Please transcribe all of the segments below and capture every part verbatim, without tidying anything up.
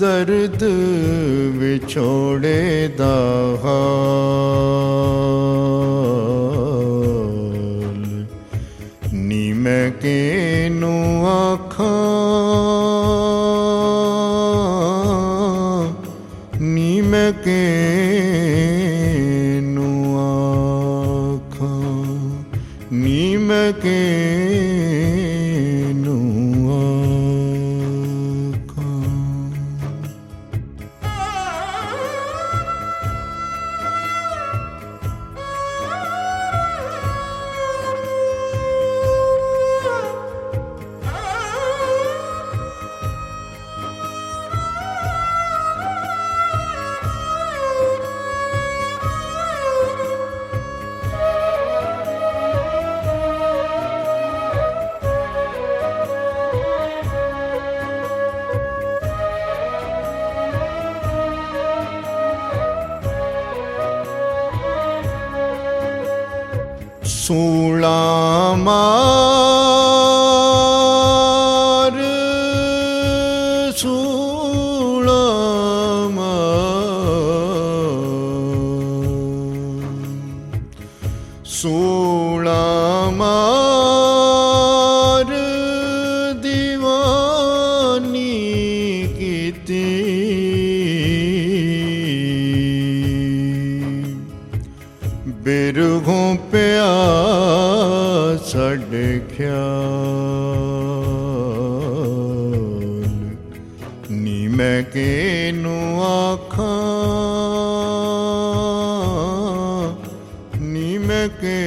ਦਰਦ ਵਿਛੋੜੇ ਦਾ ਹਾਲ, ਨੀ ਮੈਂ ਕਿਹਨੂੰ ਆਖਾਂ, ਨੀ ਮੈਂ ਕਿਹਨੂੰ ਆਖਾਂ, ਨੀ ਮੈਂ ਕਿਹਨੂੰ ਆਖਾਂ। ਸੂਲਾ ਮਾਰ, ਸੂਲਾ ਮਾਰ, ਸੂਲਾ ਮਾਰ ਦੀਵਾਨੀ ਕੀਤੀ, ਬਿਰਹੋਂ ਪਿਆ ਸਾਡੇ ਖਿਆਲ, ਨੀ ਮੈਂ ਕਿਹਨੂੰ ਆਖਾਂ, ਨੀ ਮੈਂ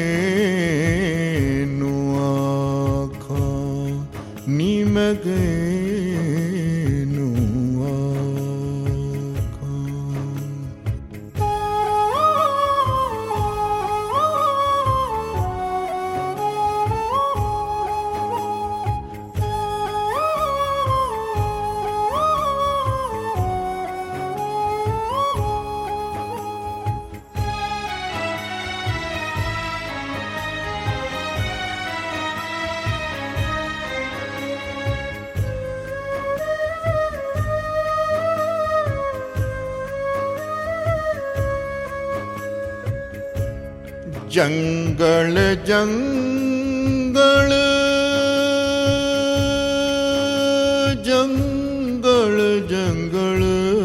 ਕਿਹਨੂੰ ਆਖਾਂ, ਨੀ ਮੈਂ ਕਿਹਨੂੰ ਆਖਾਂ। ਜੰਗਲ ਜੰਗਲ ਜੰਗਲ ਜੰਗਲ,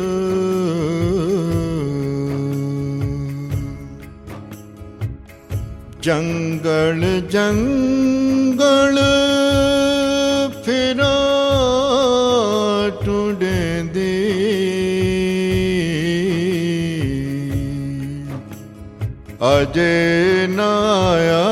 ਜੰਗਲ ਜੰਗਲ ਫਿਰਾਂ ਟੁੰਡੇਂਦੀ, ਅਜੇ ਨਾ ਆਇਆ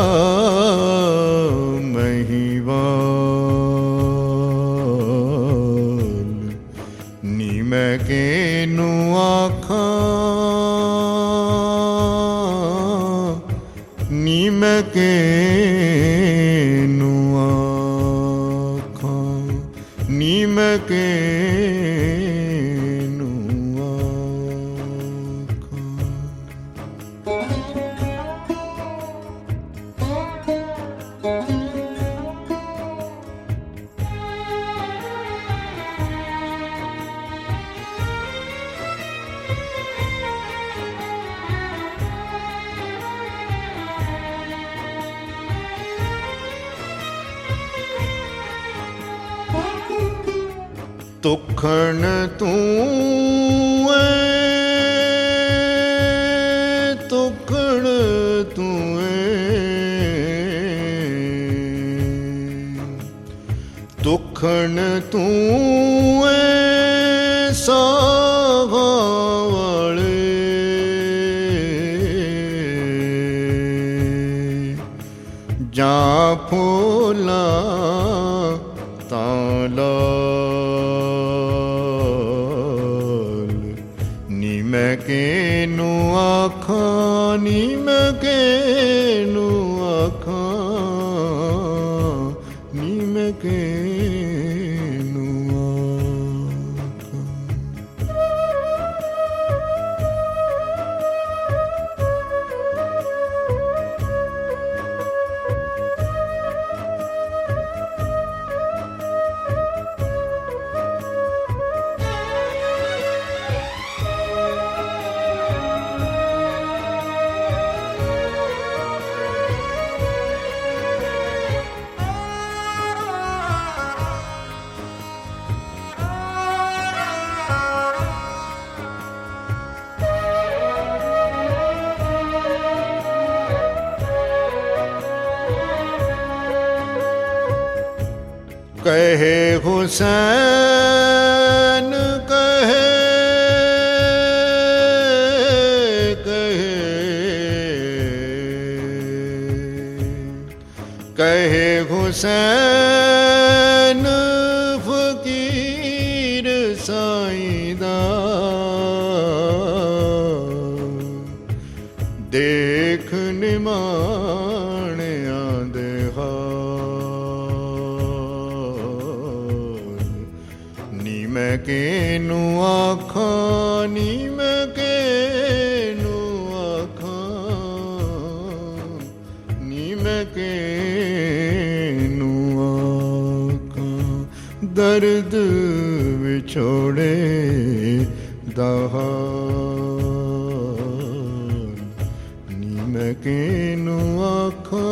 ਮਹੀਵਾਲ, ਨੀ ਮੈਂ ਕਿਹਨੂੰ ਆਖਾਂ, ਨੀ ਮੈਂ ਕਿਹਨੂੰ ਆਖਾਂ, ਨੀ ਮੈਂ ਕਿਹਨੂੰ ਆਖਾਂ। ਤੁਖਣ ਤੂੰ ਏ, ਤੁਖਣ ਤੂੰ ਏ, ਤੁਖਣ ਤੂੰ ਏ ਸਾਹਾਂ ਵਾਲੇ, ਜਾਂ ਫੁੱਲਾਂ ਤਾਂ ਲਾਲ, ਨੀ ਮੈਂ ਕਿਹਨੂੰ ਆਖਾਂ, ਨੀ ਮੈਂ ਕਿਹਨੂੰ ਆਖਾਂ, ਨੀ ਮੈਂ ਕਿਹਨੂੰ ਆਖਾਂ। कहे हुसैन कहे कहे हुसैन फकीर साईदा देख निमाने आंदे हाल नी मैं केनू आखा नी मैं केनू आखा नी मैं के दर्द विछोड़े दहाल नी मैं केनू आखा